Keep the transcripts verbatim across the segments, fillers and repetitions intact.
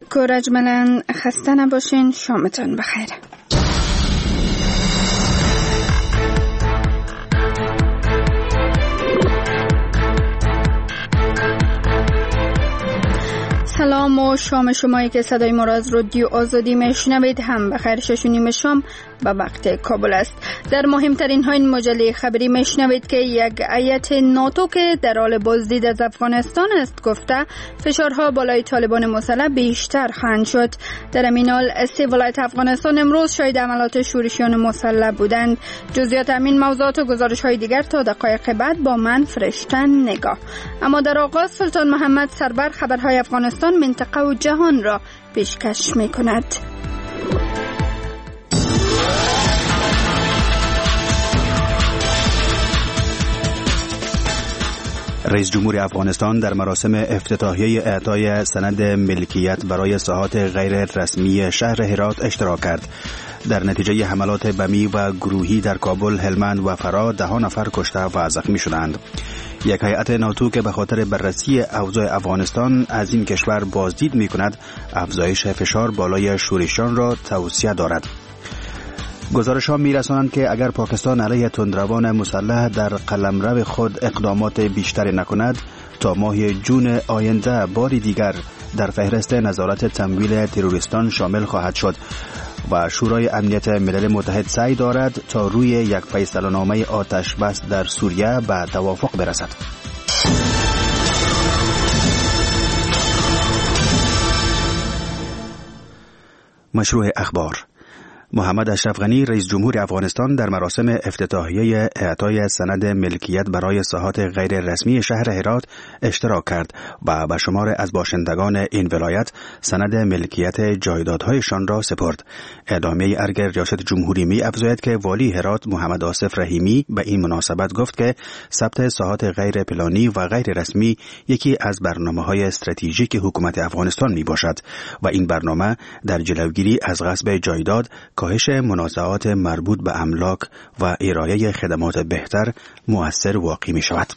تشکر اجملا. خسته نباشین. شامتان بخیر. سلام و شام شمایی که صدای ما را از رادیو آزادی میشنوید هم بخیر. شش و نیم شام به وقت کابل است. در مهمترین های این مجله خبری میشنوید که یک هیئت ناتو که در حال بازدید از افغانستان است گفته فشارها بالای طالبان مسلح بیشتر خواهند شد. در همین حال سه ولایت افغانستان امروز شاهد عملیات شورشیان مسلح بودند. جزئیات همین موضوعات و گزارش های دیگر تا دقایق بعد با من فرشتن نگاه. اما در آغاز سلطان محمد سربر خبرهای افغانستان، منطقه و جهان را پیشکش می کند. رئیس جمهور افغانستان در مراسم افتتاحیه اعطای سند ملکیت برای ساحات غیر رسمی شهر هرات اشتراک کرد. در نتیجه حملات بمی و گروهی در کابل، هلمند و فرا ده نفر کشته و زخمی شدند. یک هیئت ناتو که به خاطر بررسی اوضاع افغانستان از این کشور بازدید می کند، افزایش فشار بالای شورشیان را توصیه دارد. گزارش‌ها می‌رسانند که اگر پاکستان علیه تندروان مسلح در قلمرو خود اقدامات بیشتری نکند، تا ماه جون آینده باری دیگر در فهرست نظارت تمویل تروریستان شامل خواهد شد و شورای امنیت ملل متحد سعی دارد تا روی یک فیصله‌نامه آتش بس در سوریه به توافق برسد. مشروع اخبار. محمد اشرف غنی رئیس جمهور افغانستان در مراسم افتتاحیه اعطای سند ملکیت برای ساحات غیر رسمی شهر هرات اشتراک کرد و به شمار از باشندگان این ولایت سند ملکیت جایدادهایشان را سپرد. اعلامیه ارگ ریاست جمهوری می افزاید که والی هرات محمد آصف رحیمی به این مناسبت گفت که ثبت ساحات غیر پلانی و غیر رسمی یکی از برنامه‌های استراتژیک حکومت افغانستان می باشد و این برنامه در جلوگیری از غصب جایداد، کاهش منازعات مربوط به املاک و ارائه خدمات بهتر مؤثر واقع می شود.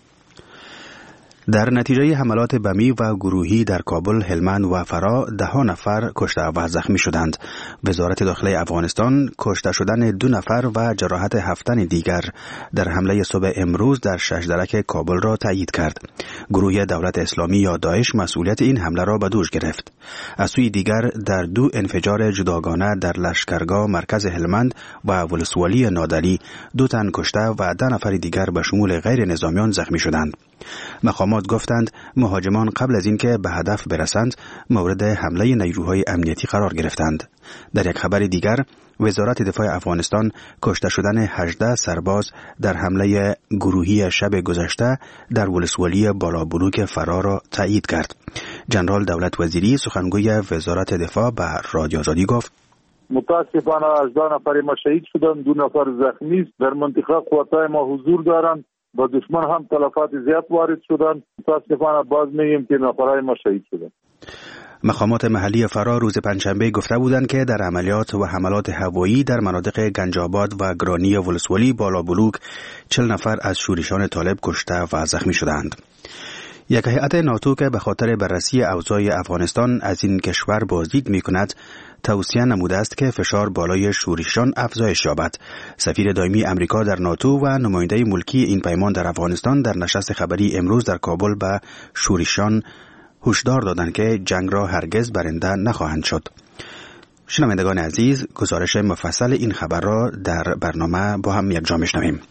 در نتیجه حملات بمی و گروهی در کابل، هلمند و فرا ده نفر کشته و زخمی شدند. وزارت داخلی افغانستان کشته شدن دو نفر و جراحت هفت دیگر در حمله صبح امروز در ششدرک کابل را تایید کرد. گروه دولت اسلامی یا داعش مسئولیت این حمله را به دوش گرفت. از سوی دیگر در دو انفجار جداگانه در لشکرگاه مرکز هلمند و ولسوالی نادری دو تن کشته و ده نفر دیگر به شمول غیر نظامیان زخمی شدند. مقامات گفتند مهاجمان قبل از اینکه به هدف برسند مورد حمله نیروهای امنیتی قرار گرفتند. در یک خبر دیگر وزارت دفاع افغانستان کشته شدن هجده سرباز در حمله گروهی شب گذشته در ولسوالی بالابلوک فرا را تایید کرد. جنرال دولت وزیری سخنگوی وزارت دفاع به رادیو آزادی گفت متاسفانه هجده نفر ما شهید شدند، دو نفر زخمی است. در منطقه قوتای ما حضور دارند. با دشمن هم تلفات زیاد وارد شدند. متاسفانه باز میگیم که نفرای ما شهید شدند. مقامات محلی فرا روز پنجشنبه گفته بودند که در عملیات و حملات هوایی در مناطق گنجاباد و گرانی ولسوالی بالابلوک چهل نفر از شورشیان طالب کشته و زخمی شدند. یک هیئت ناتو که به خاطر بررسی اوضاع افغانستان از این کشور بازدید می کند، توصیه نموده است که فشار بالای شورشیان افزایش یابد. سفیر دائمی امریکا در ناتو و نماینده ملکی این پیمان در افغانستان در نشست خبری امروز در کابل به شورشیان هشدار دادند که جنگ را هرگز برنده نخواهند شد. شنوندگان عزیز، گزارش مفصل این خبر را در برنامه با هم یکجا میشنویم.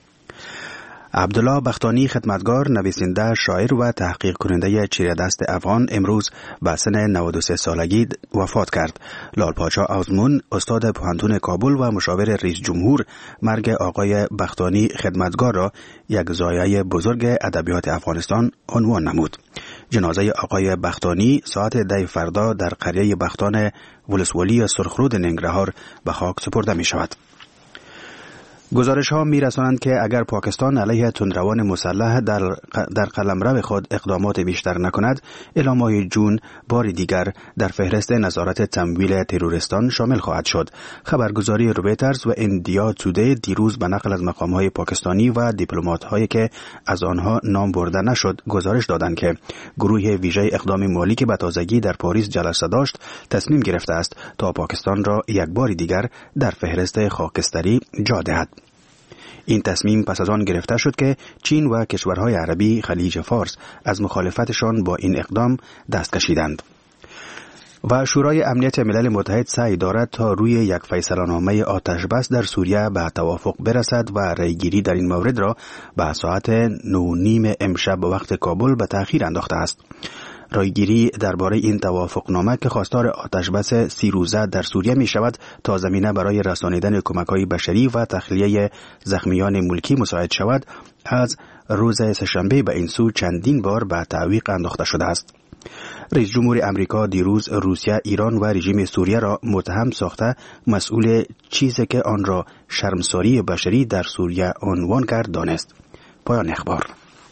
عبدالله بختانی خدمتگار، نویسنده، شاعر و تحقیق کننده چیره‌دست افغان امروز به سن نود و سه سالگی وفات کرد. لال پاشا آزمون، استاد پوهنتون کابل و مشاور رئیس جمهور، مرگ آقای بختانی خدمتگار را یک ضایعه بزرگ ادبیات افغانستان عنوان نمود. جنازه آقای بختانی ساعت ده فردا در قریه بختان ولسوالی سرخرود ننگرهار به خاک سپرده می شود. گزارش ها می رسانند که اگر پاکستان علیه تندروان مسلح در, در قلمرو خود اقدامات بیشتر نکند، الی ماه جون بار دیگر در فهرست نظارت تمویل تروریستان شامل خواهد شد. خبرگزاری رویترز و اندیا تودی دیروز به نقل از مقام های پاکستانی و دیپلمات هایی که از آنها نام برده نشد گزارش دادند که گروه ویژه اقدام مالی که به تازگی در پاریس جلسه داشت تصمیم گرفته است تا پاکستان را یک بار دیگر در فهرست خاکستری جا دهد. این تصمیم پس از آن گرفته شد که چین و کشورهای عربی خلیج فارس از مخالفتشان با این اقدام دست کشیدند. و شورای امنیت ملل متحد سعی دارد تا روی یک فیصله‌نامه آتش بس در سوریه به توافق برسد و رأیگیری در این مورد را به ساعت نه و نیم امشب وقت کابل به تأخیر انداخته است. رایگیری درباره این توافقنامه که خواستار آتشبس سی روزه در سوریه می شود تا زمینه برای رسانیدن کمک‌های بشری و تخلیه زخمیان ملکی مساعد شود، از روز سه‌شنبه به این سو چندین بار به تعویق انداخته شده است. رئیس جمهور امریکا دیروز روسیه، ایران و رژیم سوریه را متهم ساخته مسئول چیزی که آن را شرمساری بشری در سوریه عنوان کرد دانست. پایان اخبار.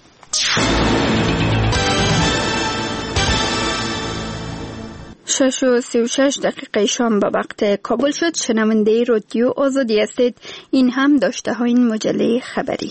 شش و سی و شش دقیقه شام به وقت کابل شد. شنونده رادیو آزادی هستید. این هم داشته های این مجله خبری.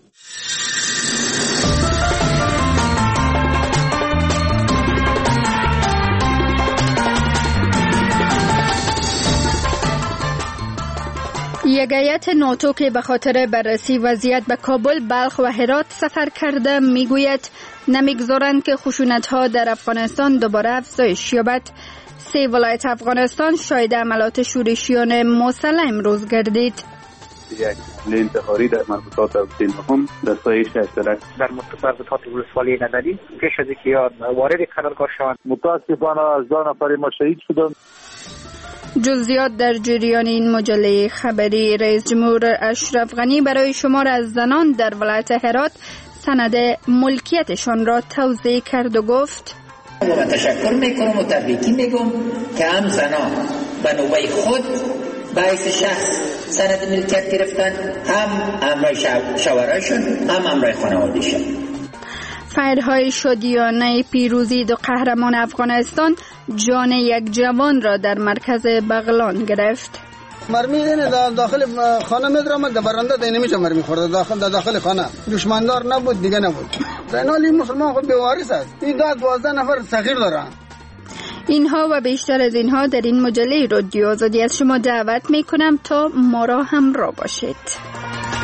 یک هیئت ناتو که به خاطر بررسی وضعیت به کابل، بلخ و هرات سفر کرده میگوید نمیگذارند که خشونت‌ها در افغانستان دوباره افزایش یابد. سه ولایت افغانستان شاهد عملات شورشیان مسلح امروز گردید. یک حمله انتحاری در مربوطات سینهم در سایش اشتراک در مربوطات ولسوالی نداری پیش از اینکه وارد قرارگاه شوند. متاسفانه از دو نفر ما شهید شدند. جزئیات در جریان این مجله خبری. رئیس جمهور اشرف غنی برای شمار از زنان در ولایت هرات سند ملکیتشان را توضیح کرد و گفت و تشکر میکنم و تبریکی میگم که هم زنان به نوبه خود باعث شخص سند ملکیت گرفتن، هم همراه شوهرشون، هم همراه خانواده‌شون. فایرهای شادیانه پیروزی دو قهرمان افغانستان جان یک جوان را در مرکز بغلان گرفت. مرمی اینه داخل خانه میدرم، در برنده دینه میشه مرمی خورده داخل در داخل خانه. دشمندار نبود دیگه نبود. زینالی مسلمان خود بیوارث است. این داد دوازده نفر صغیر دارن. اینها و بیشتر از اینها در این مجله رادیو آزادی از شما دعوت میکنم تا ما را همراه باشید.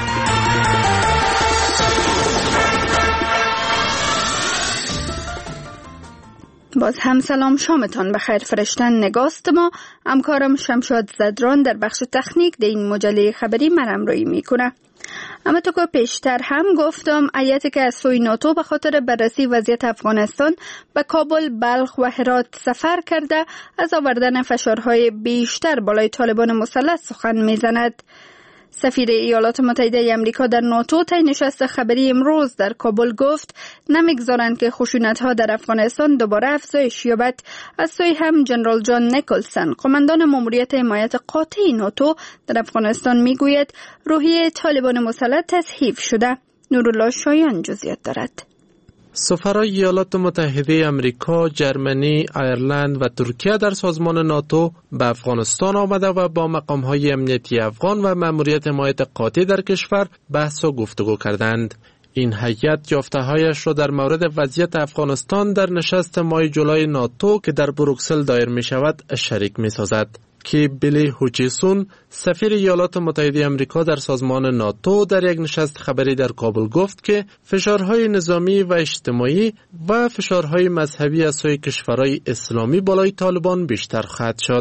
باز هم سلام، شامتان بخیر. فرشتن نگاست ما همکارم شمشاد زدران در بخش تکنیک در این مجله خبری مرم روی میکنه. اما تو که پیشتر هم گفتم هیئتی که از سوی ناتو به خاطر بررسی وضعیت افغانستان به کابل، بلخ و هرات سفر کرده از آوردن فشارهای بیشتر بالای طالبان مسلح سخن میزند. سفیر ایالات متحده آمریکا در ناتو طی نشست خبری امروز در کابل گفت نمیگذارند که خشونت‌ها در افغانستان دوباره افزایش یابد. از سوی هم جنرال جان نیکلسن، قماندان ماموریت حمایت قاطع ناتو در افغانستان میگوید روحیه طالبان مسلح تضعیف شده. نورالله شایان جزئیات دارد. سفرای ایالات متحده آمریکا، جرمنی، ایرلند و ترکیه در سازمان ناتو به افغانستان آمده و با مقام‌های امنیتی افغان و ماموریت حمایت قاطع در کشور بحث و گفتگو کردند. این هیئت یافته‌هایش را در مورد وضعیت افغانستان در نشست ماه جولای ناتو که در بروکسل دایر می شود شریک می سازد. که بیلی هوچیسون، سفیر ایالات متحده آمریکا در سازمان ناتو، در یک نشست خبری در کابل گفت که فشارهای نظامی و اجتماعی و فشارهای مذهبی از سوی کشورهای اسلامی بالای طالبان بیشتر خواهد شد.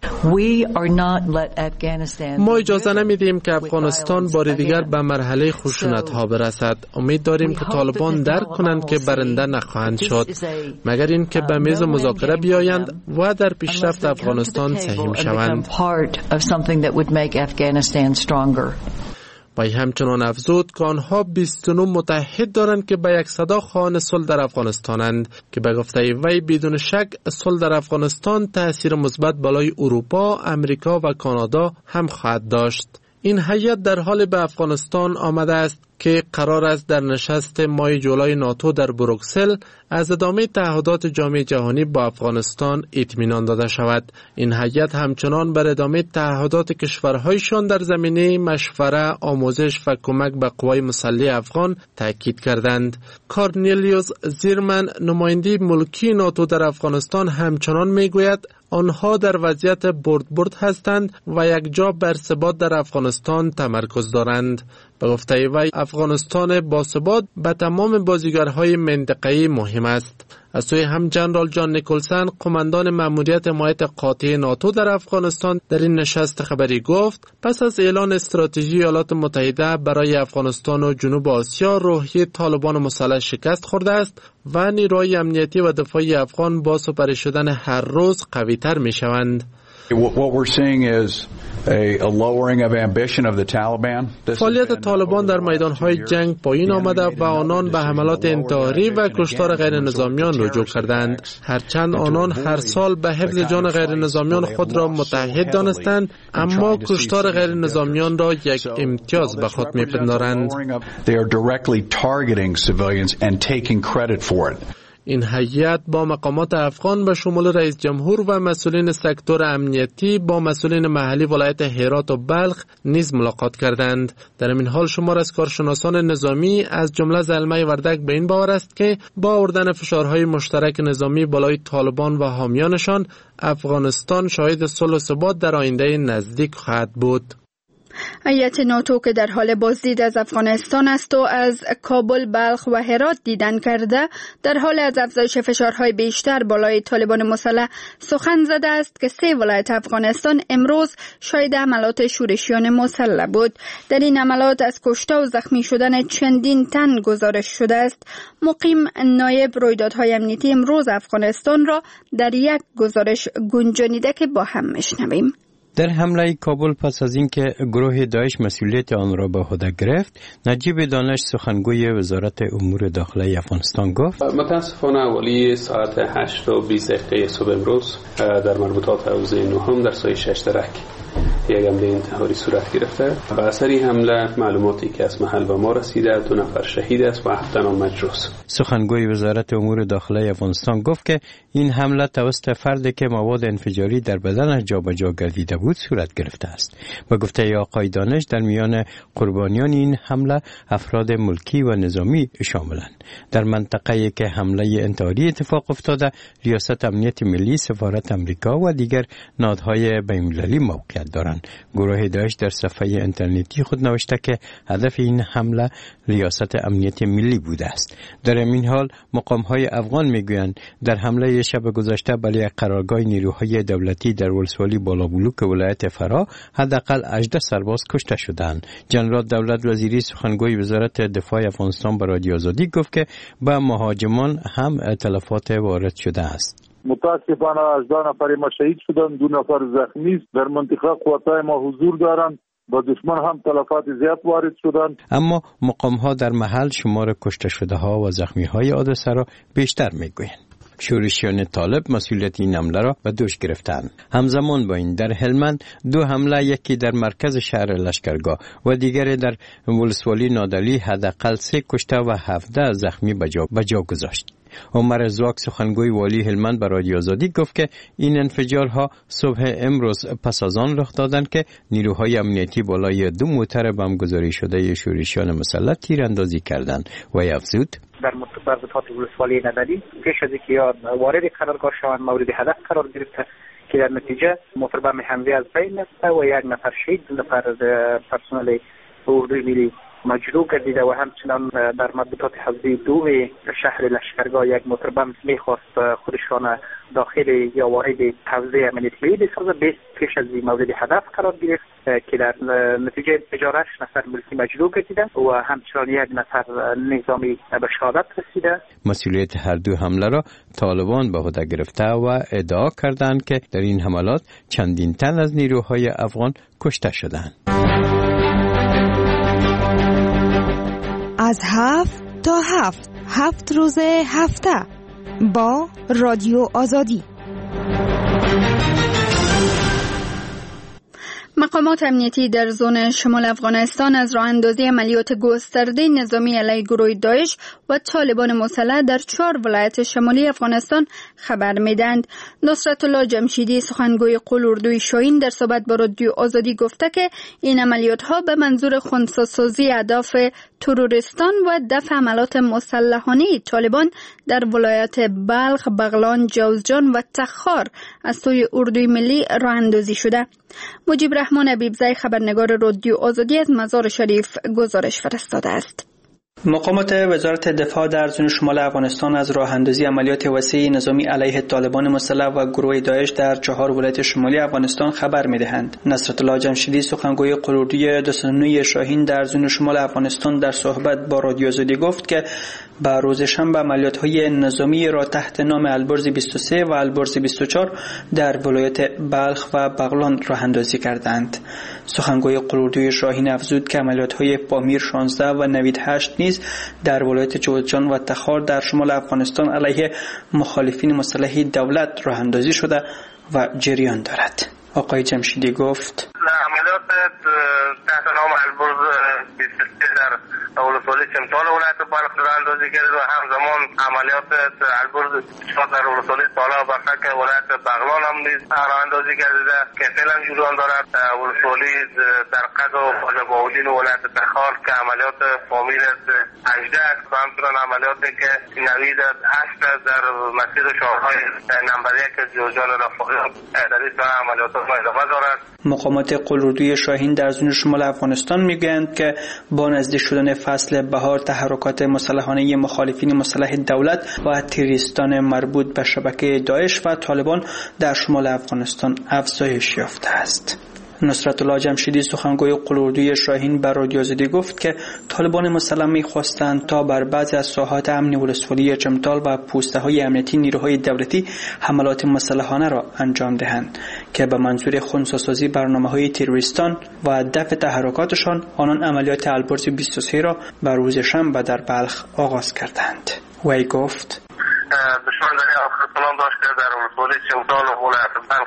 ما اجازه نمیدیم که افغانستان بار دیگر به مرحله خشونت ها برسد. امید داریم که طالبان درک کنند که برنده نخواهند شد مگر این که به میز مذاکره بیایند و در پیشرفت افغانستان سهیم شوند. و همچنان افزود که آنها بیست و نه متحد دارند که به یک صدا خواهان صلح در افغانستانند که به گفته وی بدون شک صلح در افغانستان تأثیر مثبت بالای اروپا، امریکا و کانادا هم خواهد داشت. این هیئت در حال به افغانستان آمده است که قرار است در نشست ماه جولای ناتو در بروکسل از ادامه تعهدات جامعه جهانی با افغانستان اطمینان داده شود. این هیئت همچنان بر ادامه تعهدات کشورهایشان در زمینه مشوره، آموزش و کمک به قوای مسلح افغان تاکید کردند. کارنلیوس زیرمن، نماینده ملکی ناتو در افغانستان، همچنان میگوید آنها در وضعیت برد برد هستند و یک جا بر ثبات در افغانستان تمرکز دارند. به گفته وی افغانستان با ثبات به تمام بازیگرهای منطقه‌ای مهم است. از سوی هم جنرال جان نیکلسن، قماندان مأموریت حمایت قاطع ناتو در افغانستان، در این نشست خبری گفت پس از اعلان استراتژی ایالات متحده برای افغانستان و جنوب آسیا، روحیه طالبان مسلح شکست خورده است و نیروهای امنیتی و دفاعی افغان با سپری شدن هر روز قوی تر می شوند. فعالیت طالبان در میدانهای جنگ پایین آمده و آنان به حملات انتحاری و کشتار غیر نظامیان رجوع کردند. هرچند آنان هر سال به حفظ جان غیر نظامیان خود را متحد دانستند، اما کشتار غیر نظامیان را یک امتیاز به خود می‌پندارند. این هیئت با مقامات افغان به شمول رئیس جمهور و مسئولین سکتور امنیتی با مسئولین محلی ولایت هرات و بلخ نیز ملاقات کردند. در این حال شمار از کارشناسان نظامی از جمله زلمه وردک به این باور است که با آوردن فشارهای مشترک نظامی بالای طالبان و حامیانشان، افغانستان شاهد صلح و ثبات در آینده نزدیک خواهد بود. هیئت ناتو که در حال بازدید از افغانستان است و از کابل، بلخ و هرات دیدن کرده، در حال از افزایش فشارهای بیشتر بالای طالبان مسلح سخن زده است که سه ولایت افغانستان امروز شاهد حملات شورشیان مسلح بود. در این حملات از کشته و زخمی شدن چندین تن گزارش شده است. مقیم نایب رویدادهای امنیتی امروز افغانستان را در یک گزارش گنجانیده که با هم میشنویم. در حمله کابل پس از اینکه گروه داعش مسئولیت آن را به عهده گرفت، نجیب دانش سخنگوی وزارت امور داخلی افغانستان گفت: متاسفانه اولی ساعت هشت و بیست دقیقه صبح امروز در مربوطات حوزه نهم در سایه شش درک یک حمله انتحاری صورت گرفته. به اثر این حمله معلوماتی که از محل به ما رسیده، دو نفر شهید است و هفت تن مجروح. سخنگوی وزارت امور داخلی افغانستان گفت که این حمله توسط فردی که مواد انفجاری در بدنش جابجا گردیده بود صورت گرفته است. به گفته آقای دانش، در میان قربانیان این حمله افراد ملکی و نظامی شاملند. در منطقه‌ای که حمله انتحاری اتفاق افتاده، ریاست امنیت ملی، سفارت امریکا و دیگر نهادهای بین‌المللی موقعیت دارند. گروه داعش در صفحه اینترنتی خود نوشته که هدف این حمله ریاست امنیت ملی بوده است. در این حال مقام‌های افغان میگویند در حمله شب گذشته به یک قرارگاه نیروهای دولتی در ولسوالی بالابلوک ولایت فرا حداقل هجده سرباز کشته شدند. جنرال دولت وزیری، سخنگوی وزارت دفاع افغانستان، به رادیو آزادی گفت که به مهاجمان هم تلفات وارد شده است. متاسفانه هجده نفر ما شهید شدند، دو نفر زخمی است. در منطقه قوتای ما حضور دارند، با دشمن هم تلفات زیاد وارد شدند. اما مقام ها در محل شمار کشته شده ها و زخمی های حادثه را بیشتر میگویند. شورشیان طالب مسئولیت این حمله را به دوش گرفتند. همزمان با این در هلمند دو حمله، یکی در مرکز شهر لشکرگاه و دیگری در ولسوالی نادعلی، حداقل سه کشته و هفده زخمی به جا گذاشت. عمر زواک، سخنگوی والی هلمند، به رادیو آزادی گفت که این انفجارها صبح امروز پس از آن رخ دادند که نیروهای امنیتی بالای دو موتر بمبگذاری شده شورشیان مسلح تیراندازی کردند و افزود: در مربوطات ولسوالی نادعلی پیش از اینکه وارد قرارگاه شوند مورد هدف قرار گرفته که در نتیجه موتر بم حمله از بین رفته و یک نفر شهید، دو نفر پرسنل اردوی ملی مجروح گردیده و همچنان در مربوطات حوزه دو شهر لشکرگاه یک موتر بم میخواست خودشان داخل یا وارد حوزه امنیت ملی بسازه، بیست پیش از این مورد هدف قرار گرفت که در نتیجه انفجارش نفر ملکی مجروح گردیده و همچنان یک نفر نظامی به شهادت رسیده. مسئولیت هر دو حمله را طالبان به عهده گرفته و ادعا کردند که در این حملات چندین تن از نیروهای افغان کشته شدند. از هفت تا هفت هفت روز هفته با رادیو آزادی. مقامات امنیتی در زون شمال افغانستان از راه اندازی عملیات گسترده نظامی علیه گروه داعش و طالبان مسلح در چهار ولایت شمالی افغانستان خبر میدند. نصرت الله جمشیدی سخنگوی قلوردوی شاهین در صحبت با رادیو آزادی گفته که این عملیات ها به منظور خنثی‌سازی اهداف تروریستان و دفع حملات مسلحانه طالبان در ولایت بلخ، بغلان، جوزجان و تخار از سوی اردوی ملی راه اندازی شده. مجیب رحمان حبیبزی خبرنگار رادیو آزادی از مزار شریف گزارش فرستاده است. مقامات وزارت دفاع در زون شمال افغانستان از راه اندازی عملیات وسیع نظامی علیه طالبان مسلح و گروه داعش در چهار ولایت شمالی افغانستان خبر می‌دهند. نصرت الله جمشیدی سخنگوی قلوردوی دو شاهین در زون شمال افغانستان در صحبت با رادیو آزادی گفت که با روز شنبه عملیات‌های نظامی را تحت نام البرز بیست و سه و البرز بیست و چهار در ولایت بلخ و بغلان راه اندازی کردند. سخنگوی قلوردوی شاهین افزود که عملیات‌های پامیر شانزده و نوید هشت نیز در ولایت جوزجان و تخار در شمال افغانستان علیه مخالفین مسلح دولت راه اندازی شده و جریان دارد. آقای جمشیدی گفت: عملیات تحت نام البرز بیست و سه در ولسوالی چمتال ولایت بلخ راه اندازی کرد و همزمان عملیات البرز چهار در ولسوالی سالا و برخک ولایت بغلان هم نیز راه اندازی کرده که فعلا جریان دارد. ولسوالی در قد و خواجه باودین ولایت تخار که عملیات فامیل هجده و همچنان عملیاتی که نوید هشت در مسیر شهرهای نمبر یک جوزجان رفاقیان در این ساحه عملیات ادامه دارد. مقامات قلوردوی شاهین در زون شمال افغانستان میگویند که با نزدیک شدن فصل بهار تحرکات مسلحانه مخالفین مسلح دولت و تروریستان مربوط به شبکه داعش و طالبان در شمال افغانستان افزایش یافته است. نصرت الله جمشیدی سخنگوی قلوردوی شاهین بر رادیو آزادی گفت که طالبان مسلح می‌خواستند تا بر بعضی از ساحات امنی ولسوالی چمتال و پوسته‌های امنیتی نیروهای دولتی حملات مسلحانه را انجام دهند که به منظور خنثی‌سازی برنامه‌های تروریستان و دفع تحرکاتشان آنان عملیات البرز بیست و سه را بر روز شنبه در بلخ آغاز کردند. وی گفت: دشمن در آخر پلان داشت که در ولسوالی چمتال و ولایت بلخ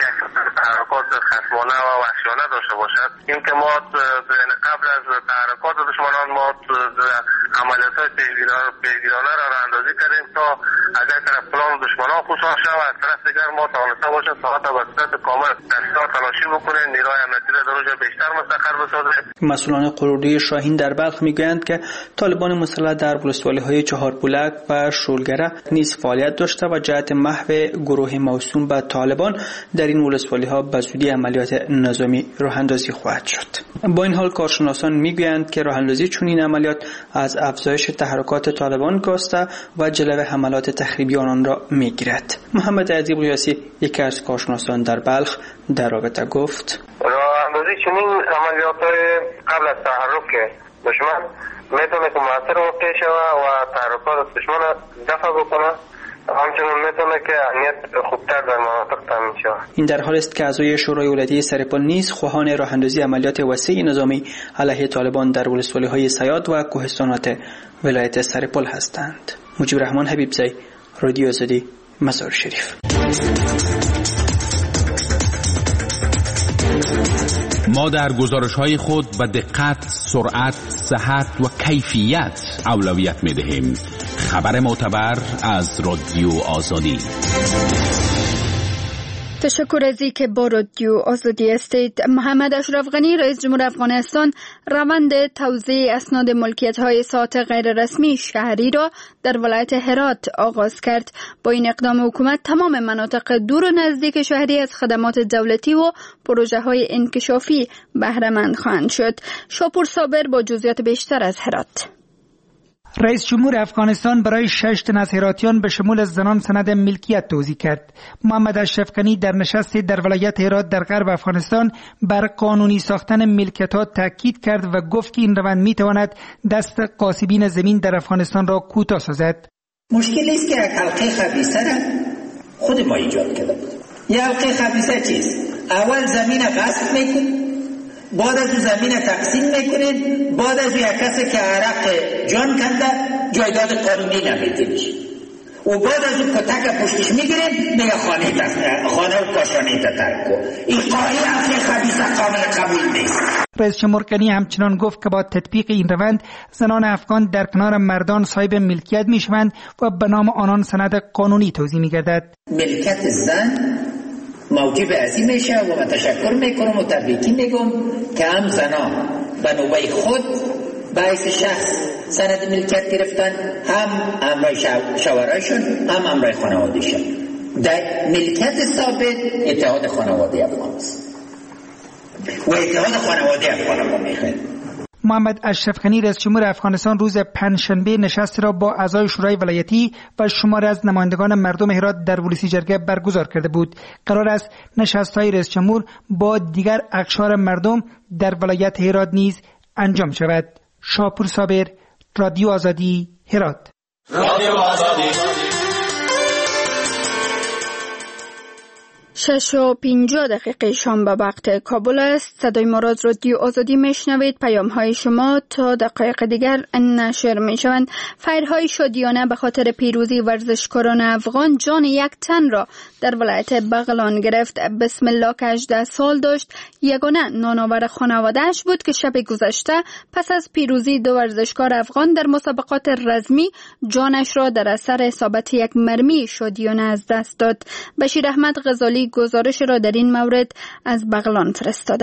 تحرکات خصمانه و وحشیانه داشته باشد. این که ما قبل از تحرکات دشمنان ما عملیات‌های پیگیرانه را راه اندازی کردیم تا از یک طرف پلان دشمنان خشک شود و از طرف دیگر ما توانسته باشیم ساعت و صورت کامل دستگاه تلاشی بکنیم، نیروهای امنیتی را در روز بیشتر مستقر بسازیم. مسئولان قلوردوی شاهین در بلخ میگویند که طالبان مسلح در ولسوالی‌های چهارپولک و شولگره نیز فعالیت داشته و جهت محو گروه موسوم به طالبان در این ولسوالی‌ها به زودی عملیات نظامی راه اندازی خواهد شد. با این حال کارشناسان میگویند که راه اندازی چنین عملیات از افزایش تحرکات طالبان کاسته و جلو حملات تخریبی آنان را میگیرد. محمد عزیز قیاسی یکی از کارشناسان در بلخ در رابطه گفت: راه اندازی چنین عملیات قبل از تحرک دشمن میتونه که مؤثر واقع شود و تحرکات دشمن دفع بکنه، همچنین میتونه که امنیت خوبتر در مناطق تامین شود. این در حالی است که اعضای شورای ولایتی سرپل نیز خواهان راه اندازی عملیات وسیع نظامی علیه طالبان در ولسوالی‌های سیاد و کوهستانات ولایت سرپل هستند. مجیب رحمان حبیبزی، رادیو آزادی، مزار شریف. ما در گزارش‌های خود به دقت، سرعت، صحت و کیفیت اولویت می‌دهیم. خبر معتبر از رادیو آزادی. تشکر از اینکه با رادیو آزادی هستید. محمد اشرف غنی رئیس جمهور افغانستان روند توزیع اسناد ملکیت‌های ساعات غیر رسمی شهری را در ولایت هرات آغاز کرد. با این اقدام حکومت تمام مناطق دور و نزدیک شهری از خدمات دولتی و پروژه‌های انکشافی بهره مند خواهند شد. شاپور صابر با جزئیات بیشتر از هرات. رئیس جمهور افغانستان برای شش تن از هراتیان به شمول زنان سند ملکیت توزیع کرد. محمد اشرف غنی در نشستی در ولایت هرات در غرب افغانستان بر قانونی ساختن ملکیت‌ها تاکید کرد و گفت که این روند می‌تواند دست غاصبین زمین در افغانستان را کوتاه سازد. مشکلی است که یک حلقه خبیثه را خود ما ایجاد کردیم. یک حلقه خبیثه چیست؟ اول زمین غصب می‌کنید، بعد از زمین تقسیم میکنید، بعد از یک کسی که عرق جان کنده جایداد قانونی نمیدید. و بعد از اون کتک پشتش میگیریم میگه خانه تا خانه و کاشانه تا ترک کو. این قایه افری خبیث قابل قبول نیست. رئیس جمهور غنی همچنان گفت که با تطبیق این روند زنان افغان در کنار مردان صاحب ملکیت میشوند و به نام آنان سند قانونی توزیع میگردد. ملکیت زن موجب عظیم میشه و من تشکر میکنم و تبریکی میگم که هم زنان به نوبه خود باعث شخص سند ملکیت گرفتن، هم امرای شوهرایشون هم امرای خانوادهشون. در ملکیت ثابت اتحاد خانواده افغان است و اتحاد خانواده افغان ما میخواد. محمد اشرف غنی رئیس جمهور افغانستان روز پنجشنبه نشستی را با اعضای شورای ولایتی و شماری از نمایندگان مردم هرات در ولسی جرگه برگزار کرده بود. قرار است نشست‌های رئیس جمهور با دیگر اقشار مردم در ولایت هرات نیز انجام شود. شاپور صابر، رادیو آزادی، هرات. رادیو آزادی. شش و پنجاه دقیقه شام به وقت کابل است. صدای ما را از رادیو آزادی میشنوید. پیام های شما تا دقایق دیگر نشر می شوند. فیرهای شادیانه به خاطر پیروزی ورزشکاران افغان جان یک تن را در ولایت بغلان گرفت. بسم الله که هجده سال داشت، یگانه نانآور خانواده‌اش بود که شب گذشته پس از پیروزی دو ورزشکار افغان در مسابقات رزمی جانش را در اثر اصابت یک مرمی شادیانه از دست داد. بشیر احمد غزالی گزارش را در این مورد از بغلان فرستاده.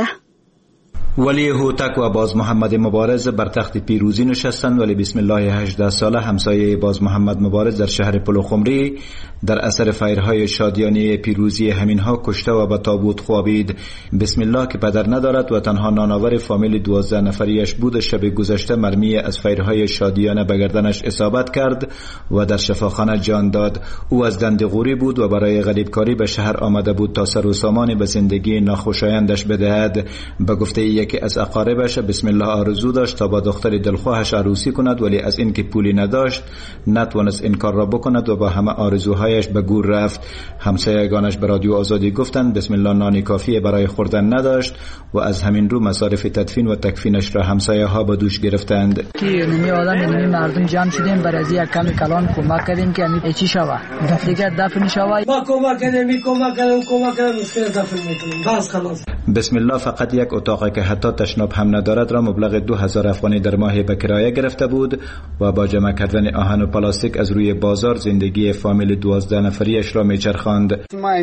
ولی هوتک و باز محمد مبارز بر تخت پیروزی نشستند، ولی بسم الله هجده ساله همسایه باز محمد مبارز در شهر پلوخمری در اثر فیرهای شادیانه پیروزی همینها کشته و به تابوت خوابید. بسم الله که پدر ندارد و تنها نانآور فامیل دوازده نفریش بود، شب گذشته مرمی از فیرهای شادیانه به گردنش اصابت کرد و در شفاخانه جان داد. او از دندغوری بود و برای غریبکاری به شهر آمده بود تا سر و سامانی به زندگی ناخوشایندش بدهد. به گفته یکی از اقاربش بسم الله آرزو داشت تا با دختر دلخواهش عروسی کند، ولی از اینکه پولی نداشت نتوانست این کار را بکند و با همه آرزوهایش به گور رفت. همسایگانش به رادیو آزادی گفتند بسم الله نانی کافی برای خوردن نداشت و از همین رو مصارف تدفین و تکفینش را همسایه ها به دوش گرفتند. که نمی آدم نمی مردم جمع شدیم برای از یک کمی کلان کمک کردیم که همین چی شوه دیگه دفن شوه. ما کمک کردیم می کمک کردیم کمک کردیم مشکل دفن میکنیم بس خلاص. بسم الله فقط یک اتاقی که حتی تشناب هم ندارد را مبلغ دو هزار افغانی در ماه به کرایه گرفته بود و با جمع کردن آهن و پلاستیک از روی بازار زندگی فامیل دوازده نفریش را میچرخاند.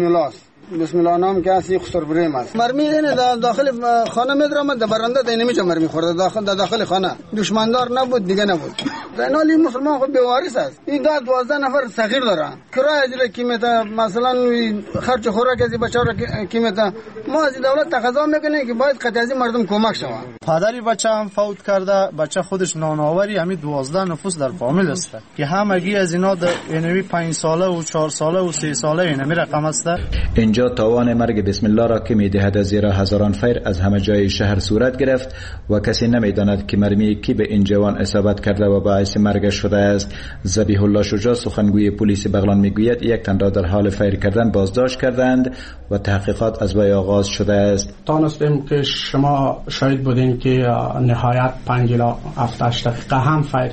بسم الله نام که اسی خسر بریم است. مرمی اینه داخل خانه میدرم در برنده دینه میچه مرمی خورده داخل داخل خانه. دشمندار نبود دیگه نبود. در حالی مسلمان خود بیوارث است. این داد دوازده نفر صغیر دارن. کرایه اجره کیمتا مثلا خرج خوراک از بچه‌ها را کیمتا ما از دولت تقاضا میکنیم که باید قطعی از مردم کمک شوند. پدری بچه هم فوت کرده، بچه خودش نانآوری، همین دوازده نفوس در فامیل است که همگی از اینا در اینوی پنج ساله و چهار ساله و سه ساله اینمی رقم است. اینجا تاوان مرگ بسم الله را که میدهد زیرا هزاران فیر از همه جای شهر صورت گرفت و کسی نمیداند که مرمی کی به این جوان اصابت کرده و باعث مرگش شده است. ذبیح الله شجاع سخنگوی پلیس بغلان میگوید یک تن را در حال فیر کردن بازداشت کردند و تحقیقات از وی آغاز شده است. تانستیم که شما شاهد بودین که نهایت پنج الی هفت دقیقه هم فیر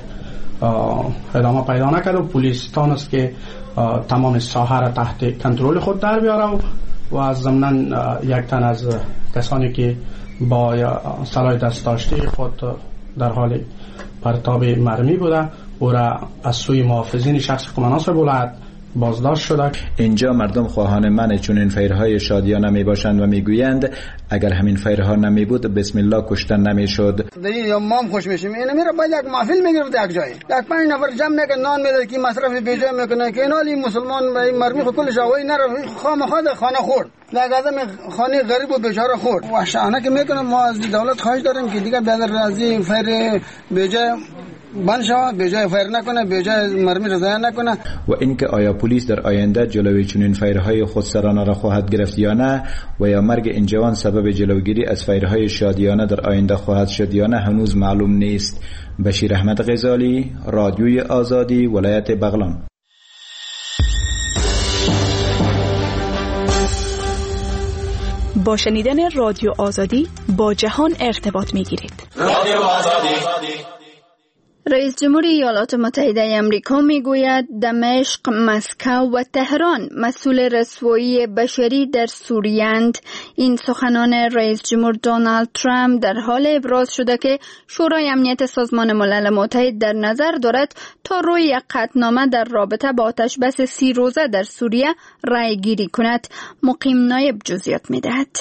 ادامه پیدا نکرد و پلیس تانست که تمام ساحه را تحت کنترل خود در بیاره و از ضمن یک تن از کسانی که با سلاح دست داشته خود در حال پرتاب مرمی بوده او را از سوی محافظین شخص مناسب ولایت بازداشت شده. اینجا مردم خواهان منع چنین فیرهای شادیانه می باشند و میگویند اگر همین فیرها نمی بود بسم الله کشتن نمی شد. یا مام خوش میشیم اینه میره باید یک محفل میگرفت یک جای یک پنج نفر جمع میکنه نان میده که مصرف بیجا میکنه که اینالی مسلمان و مرمی خود کلش آوایی نره خام خود خانه خورد لگازم خانه غریب و بیچاره خورد و شانه که میکنه ما از دولت خواهش داریم که دیگه بیادر از این فیر بیجا بند شود به جای فیر نکنه به جای مرمی رضایت نکنه. و اینکه آیا پلیس در آینده جلوی چنین فیرهای خودسرانه را خواهد گرفت یا نه و یا مرگ این جوان سبب جلوگیری از فیرهای شادیانه در آینده خواهد شد یا نه هنوز معلوم نیست. بشیر احمد غزالی، رادیوی آزادی، ولایت بغلان. با شنیدن رادیو آزادی با جهان ارتباط می‌گیرید. رادیو آزادی. رئیس جمهور ایالات متحده آمریکا میگوید دمشق، مسکو و تهران مسئول رسوایی بشری در سوریه‌اند. این سخنان رئیس جمهور دونالد ترامپ در حال ابراز شده که شورای امنیت سازمان ملل متحد در نظر دارد تا روی یک قطعنامه در رابطه با آتشبس سی روزه در سوریه رأی گیری کند. مقیم نایب جزئیات می‌دهد.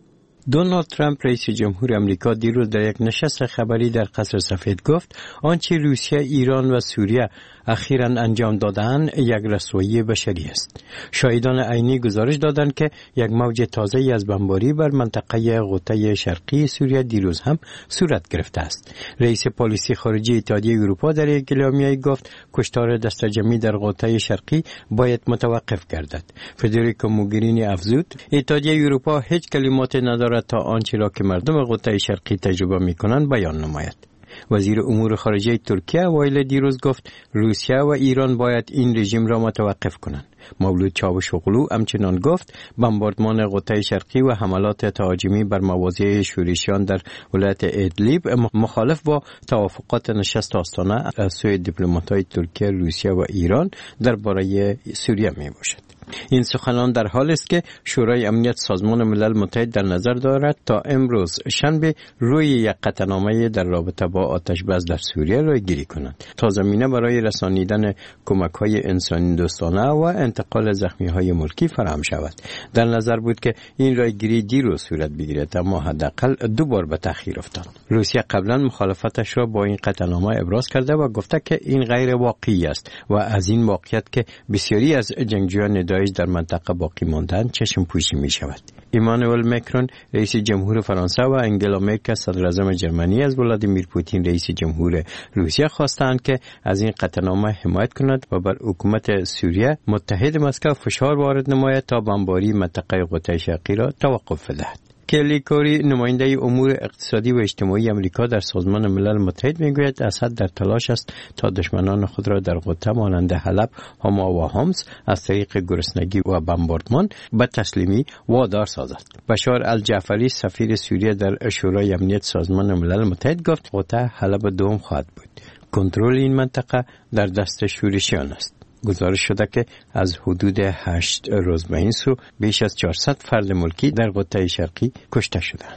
دونالد ترامپ رئیس جمهور آمریکا دیروز در یک نشست خبری در قصر سفید گفت آنچه روسیه، ایران و سوریه اخیراً انجام دادند یک رسوایی بشری است. شاهدان عینی گزارش دادند که یک موج تازه‌ای از بمباری بر منطقه غوطه شرقی سوریه دیروز هم صورت گرفته است. رئیس پلیسی خارجی اتحادیه اروپا در یک اعلامیه گفت کشتار دسته‌جمعی در غوطه شرقی باید متوقف گردد. فدریکا موگرینی افزود اتحادیه اروپا هیچ کلماتی ندارد تا آنچه را که مردم غوطه شرقی تجربه می‌کنند بیان نماید. وزیر امور خارجه ترکیه اوایل دیروز گفت روسیه و ایران باید این رژیم را متوقف کنند. مولود چاوشوغلو همچنان گفت بمباردمان غوطه شرقی و حملات تهاجمی بر مواضع شورشیان در ولایت ادلیب مخالف با توافقات نشست آستانه از سوی دیپلمات‌های ترکیه، روسیه و ایران درباره سوریه میباشد. این سخنان در حالی است که شورای امنیت سازمان ملل متحد در نظر دارد تا امروز شنبه روی یک قطعنامه در رابطه با آتش بس در سوریه رای گیری کند تا زمینه برای رسانیدن کمک‌های انسانی دوستانه و انتقال زخمی‌های ملکی فراهم شود. در نظر بود که این رای گیری دیروز صورت بگیرد اما حداقل دو بار به تأخیر افتاد. روسیه قبلا مخالفتش را با این قطعنامه ابراز کرده و گفته که این غیر واقعی است و از این واقعیت که بسیاری از جنگجویان داعش در منطقه باقی ماندند چشم پوشی می شود. ایمانوئل مکرون رئیس جمهور فرانسه و انگلا مرکل صدر اعظم جرمنی از ولادیمیر پوتین رئیس جمهور روسیه خواستند که از این قطعنامه حمایت کند و بر حکومت سوریه متحد مسکو فشار وارد نماید تا بمباری منطقه غوطه شرقی را توقف بدهد. کلی کوری نماینده امور اقتصادی و اجتماعی آمریکا در سازمان ملل متحد میگوید اسد در تلاش است تا دشمنان خود را در غوطه مانند حلب، حما و حمص از طریق گرسنگی و بمباردمان به تسلیمی وادار سازد. بشار الجعفری سفیر سوریه در شورای امنیت سازمان ملل متحد گفت غوطه حلب دوم خواهد بود. کنترل این منطقه در دست شورشیان است. گزارش شده که از حدود هشت روز به این سو بیش از چهارصد فرد ملکی در غوطه شرقی کشته شدند.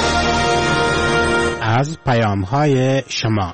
از پیام‌های شما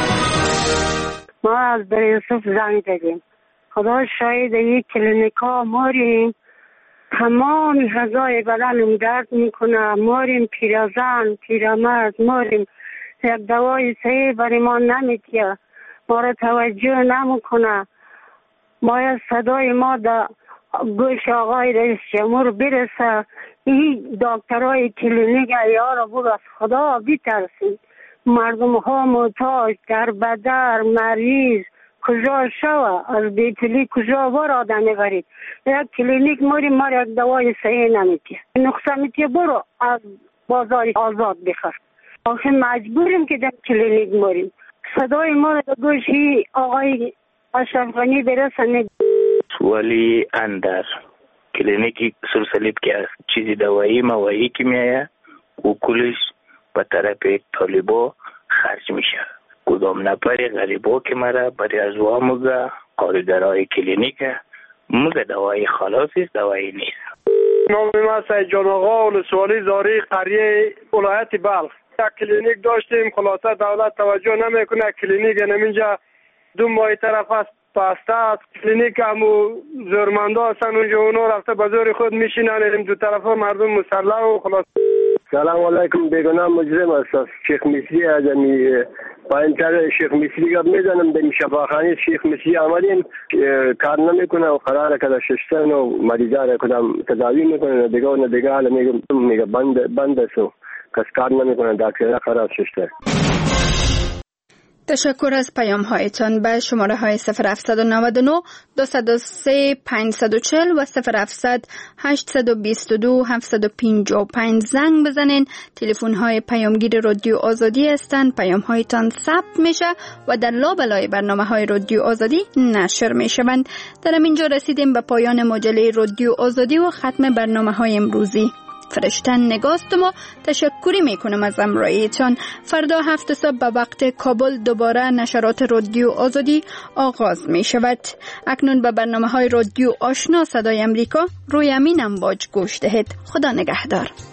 ما از در یوسف زنگ دادیم. خدا شاید یک کلینیکا ماریم تمام غذای بدنم درد میکنه، ماریم پیرزن پیرمرد، ماریم یک دوای صحیح برای ما نمیتیه، ما را توجه نمیکنه. باید صدای ما در گوش آقای رئیس جمهور برسه. این دکترهای کلینیک ایار رو بود از خدا بیترسید. مردم ها محتاج در بدر مریض کجا شوه از بیتلی کجا بار آدم برید. یک کلینیک موری مار یک دوای صحیح نمیتیه، نقصه میتیه برو از بازار آزاد بخر. آخه مجبوریم که در کلینیک موریم. صدای ما در گوش آقای اشرف غنی برسنه. ولی اندر کلینیکی سرسلیب که چیزی دوایی موایی که میایه و کلش به طرف طالبا خرج میشه. کدام نفر غریبا که مرا برای از وامگه کارگرای کلینیک مگه دوایی خلاصی دوایی نیست. نام من سید جان آقا ولسوالی زاری قریه ولایت بلخ. یک کلینیک داشتیم خلاصه دولت توجه نمیکنه. کلینیک نمینجا دو ماه طرف است پاسته است. کلینیک همو زورمندا هستن اونجا اونا رفته به زور خود میشینن دو طرف مردم مسلح و خلاص. سلام علیکم. بیگناه مجرم است شیخ مصری ازمی پایینتر شیخ مصری گپ میزنم در شفاخانه شیخ مصری آمدیم کار نمیکنه و قراره که ششتن و مریضا را کدام تداوی میکنه دیگه و دیگه حالا میگه میگه بند بند است و کس کار نمیکنه دکتر قرار ششتن. تشکر از پیام هایتان. به شماره های صفر هفت نه نه دو صفر سه پنج چهار صفر و صفر هفت هشت دو دو هفت پنج پنج زنگ بزنین. تلفن های پیامگیر رادیو آزادی هستند. پیام هایتان ثبت میشه و در لابلای برنامه های رادیو آزادی نشر میشوند. در اینجا رسیدیم به پایان مجله رادیو آزادی و ختم برنامه های امروزی. فرشتن نگاست. ما تشکری میکنم از همراهیتان. فردا هفت صبح به وقت کابل دوباره نشرات رادیو آزادی آغاز می شود. اکنون به برنامه های رادیو آشنا صدای امریکا روی امین امواج گوش دهید. خدا نگهدار.